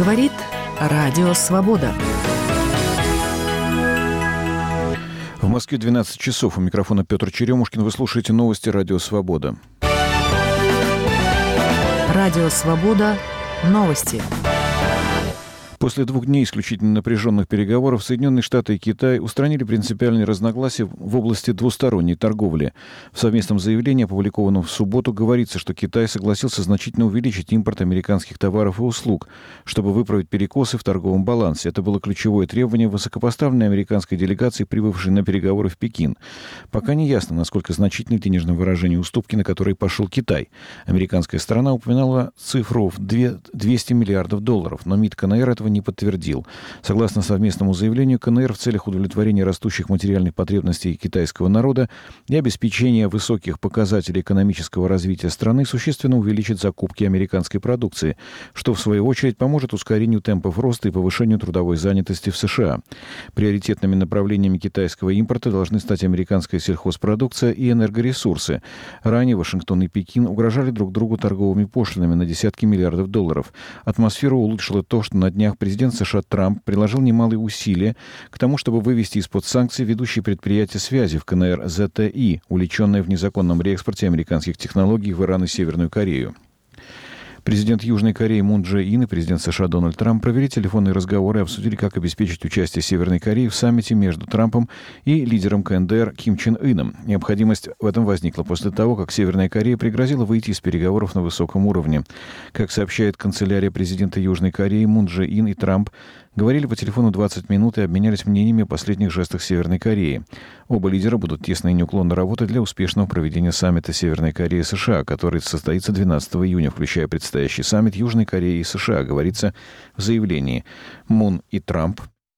Говорит Радио Свобода. В Москве 12 часов. У микрофона Петр Черемушкин. Вы слушаете новости Радио Свобода. Радио Свобода. Новости. После 2 дней исключительно напряженных переговоров Соединенные Штаты и Китай устранили принципиальные разногласия в области двусторонней торговли. В совместном заявлении, опубликованном в субботу, говорится, что Китай согласился значительно увеличить импорт американских товаров и услуг, чтобы выправить перекосы в торговом балансе. Это было ключевое требование высокопоставленной американской делегации, прибывшей на переговоры в Пекин. Пока не ясно, насколько значительны в денежном выражении уступки, на которые пошел Китай. Американская сторона упоминала цифру в $200 миллиардов, но МИД КНР этого не подтвердил. Согласно совместному заявлению, КНР в целях удовлетворения растущих материальных потребностей китайского народа и обеспечения высоких показателей экономического развития страны существенно увеличит закупки американской продукции, что в свою очередь поможет ускорению темпов роста и повышению трудовой занятости в США. Приоритетными направлениями китайского импорта должны стать американская сельхозпродукция и энергоресурсы. Ранее Вашингтон и Пекин угрожали друг другу торговыми пошлинами на десятки миллиардов долларов. Атмосферу улучшило то, что на днях президент США Трамп приложил немалые усилия к тому, чтобы вывести из-под санкций ведущие предприятия связи в КНР ZTE, увлеченное в незаконном реэкспорте американских технологий в Иран и Северную Корею. Президент Южной Кореи Мун Чже Ин и президент США Дональд Трамп провели телефонные разговоры и обсудили, как обеспечить участие Северной Кореи в саммите между Трампом и лидером КНДР Ким Чен Ыном. Необходимость в этом возникла после того, как Северная Корея пригрозила выйти из переговоров на высоком уровне. Как сообщает канцелярия президента Южной Кореи, Мун Чже Ин и Трамп говорили по телефону 20 минут и обменялись мнениями о последних жестах Северной Кореи. Оба лидера будут тесно и неуклонно работать для успешного проведения саммита Северной Кореи и США, который состоится 12 июня, включая предстоящий саммит Южной Кореи и США, говорится в заявлении. Мун и Трамп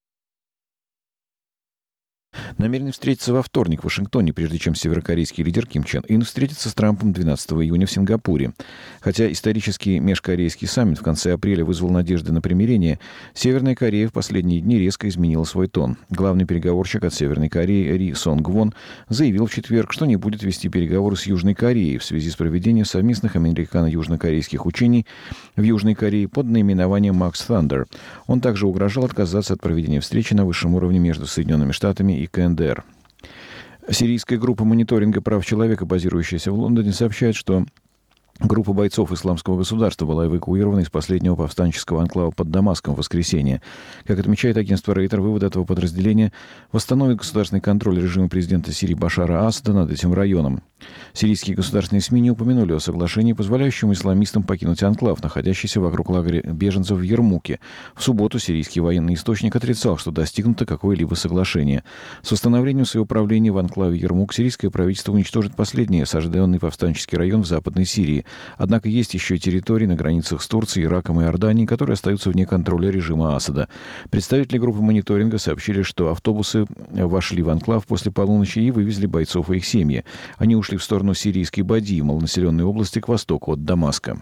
намерены встретиться во вторник в Вашингтоне, прежде чем северокорейский лидер Ким Чен Ын встретится с Трампом 12 июня в Сингапуре. Хотя исторический межкорейский саммит в конце апреля вызвал надежды на примирение, Северная Корея в последние дни резко изменила свой тон. Главный переговорщик от Северной Кореи Ри Сонг Вон заявил в четверг, что не будет вести переговоры с Южной Кореей в связи с проведением совместных американо-южнокорейских учений в Южной Корее под наименованием Max Thunder. Он также угрожал отказаться от проведения встречи на высшем уровне между Соединенными Штатами и КНДР. Сирийская группа мониторинга прав человека, базирующаяся в Лондоне, сообщает, что группа бойцов Исламского государства была эвакуирована из последнего повстанческого анклава под Дамаском в воскресенье. Как отмечает агентство Рейтер, вывод этого подразделения восстановит государственный контроль режима президента Сирии Башара Асада над этим районом. Сирийские государственные СМИ не упомянули о соглашении, позволяющем исламистам покинуть анклав, находящийся вокруг лагеря беженцев в Ярмуке. В субботу сирийский военный источник отрицал, что достигнуто какое-либо соглашение. С установлением своего правления в анклаве Ярмук сирийское правительство уничтожит последний осажденный повстанческий район в Западной Сирии. Однако есть еще и территории на границах с Турцией, Ираком и Иорданией, которые остаются вне контроля режима Асада. Представители группы мониторинга сообщили, что автобусы вошли в анклав после полуночи и вывезли бойцов и их семьи. Они ушли в сторону сирийской Бадии, малонаселенной области к востоку от Дамаска.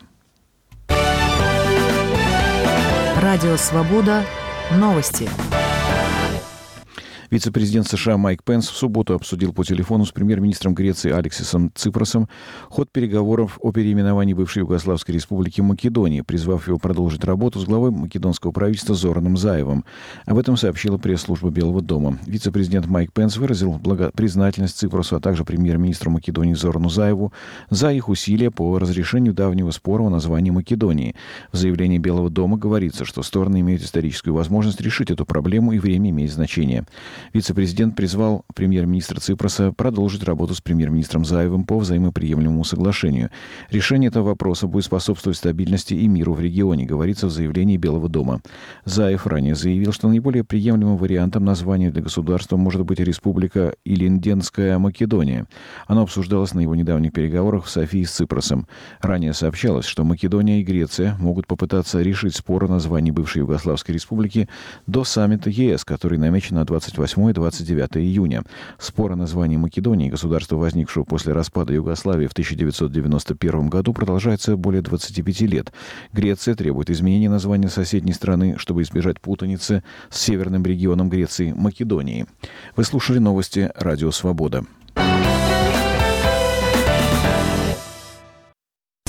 Радио Свобода. Новости. Вице-президент США Майк Пенс в субботу обсудил по телефону с премьер-министром Греции Алексисом Ципросом ход переговоров о переименовании бывшей Югославской республики Македонии, призвав его продолжить работу с главой македонского правительства Зораном Заевом. Об этом сообщила пресс-служба Белого дома. Вице-президент Майк Пенс выразил признательность Ципросу, а также премьер-министру Македонии Зорану Заеву за их усилия по разрешению давнего спора о названии Македонии. В заявлении Белого дома говорится, что стороны имеют историческую возможность решить эту проблему, и время имеет значение. Вице-президент призвал премьер-министра Ципроса продолжить работу с премьер-министром Заевым по взаимоприемлемому соглашению. Решение этого вопроса будет способствовать стабильности и миру в регионе, говорится в заявлении Белого дома. Заев ранее заявил, что наиболее приемлемым вариантом названия для государства может быть Республика Илинденская Македония. Оно обсуждалось на его недавних переговорах в Софии с Ципросом. Ранее сообщалось, что Македония и Греция могут попытаться решить спор о названии бывшей Югославской республики до саммита ЕС, который намечен на 28 и 29 июня. Спор о названии Македонии, государства, возникшего после распада Югославии в 1991 году, продолжается более 25 лет. Греция требует изменения названия соседней страны, чтобы избежать путаницы с северным регионом Греции Македонии. Вы слушали новости Радио Свобода.